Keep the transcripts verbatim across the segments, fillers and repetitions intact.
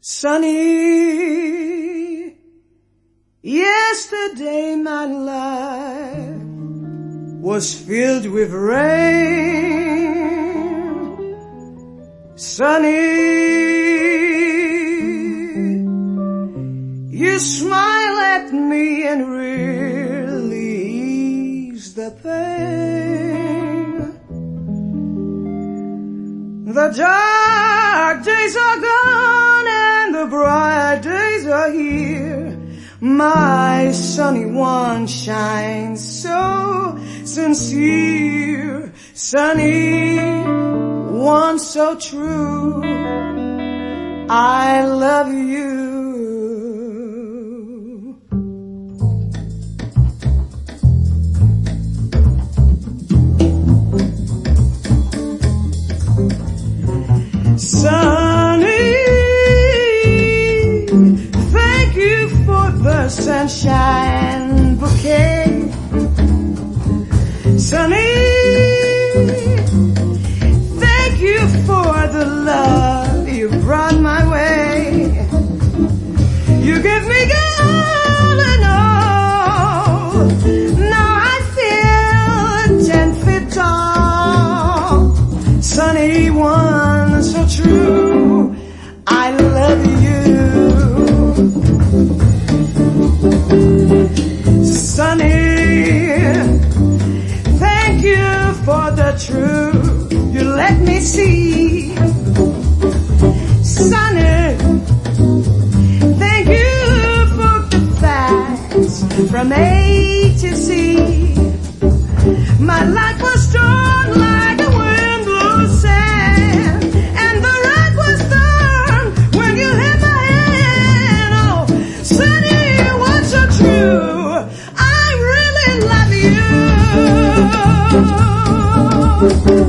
Sunny, yesterday my life was filled with rain. Sunny, you smile at me and really ease the pain. The dark days are gone and the bright days are here. My sunny one shines so sincere. Sunny one so true. I love you. Sunny, thank you for the sunshine bouquet. Sunny, thank you for the love you brought my way. You give me all and all. Now I feel ten feet tall. Sunny one, so true, I love you. Sunny, thank you for the truth you let me see. Sunny, thank you for the facts from A to Z. My life was torn like a wind blows sand, and the rock was torn when you hit my hand. Oh, Sunny, what's so true? I really love you.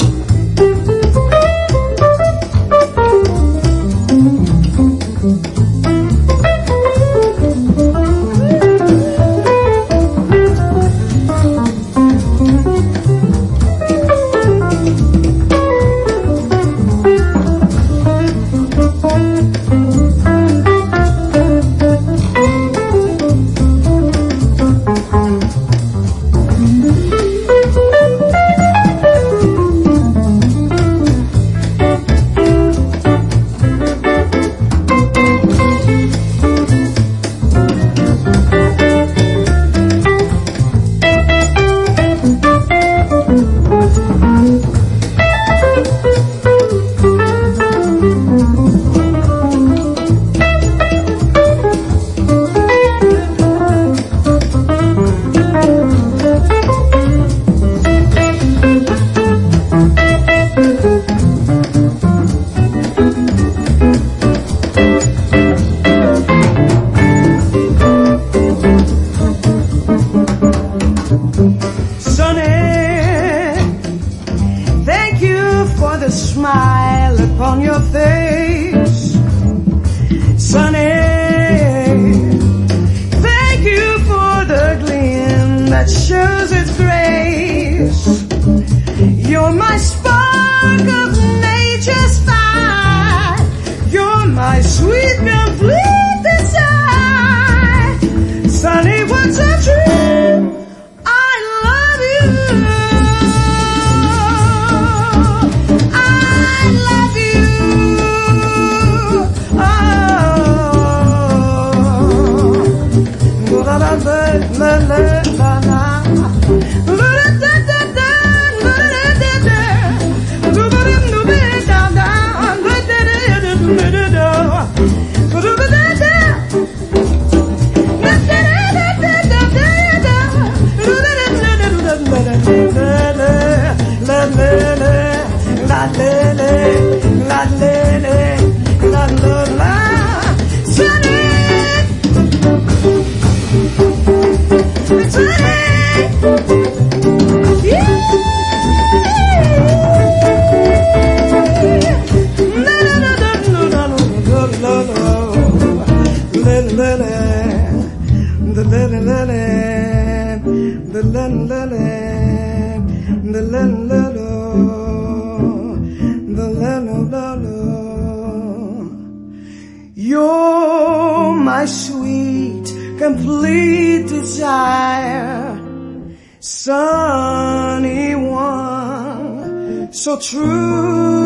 The smile upon your face. Sunny, thank you for the gleam that shows its grace. You're my spark of nature's fire. You're my sweet complete desire. Sunny, what's so true? I love you. La la la la la la. You're my sweet, complete desire, sunny one, so true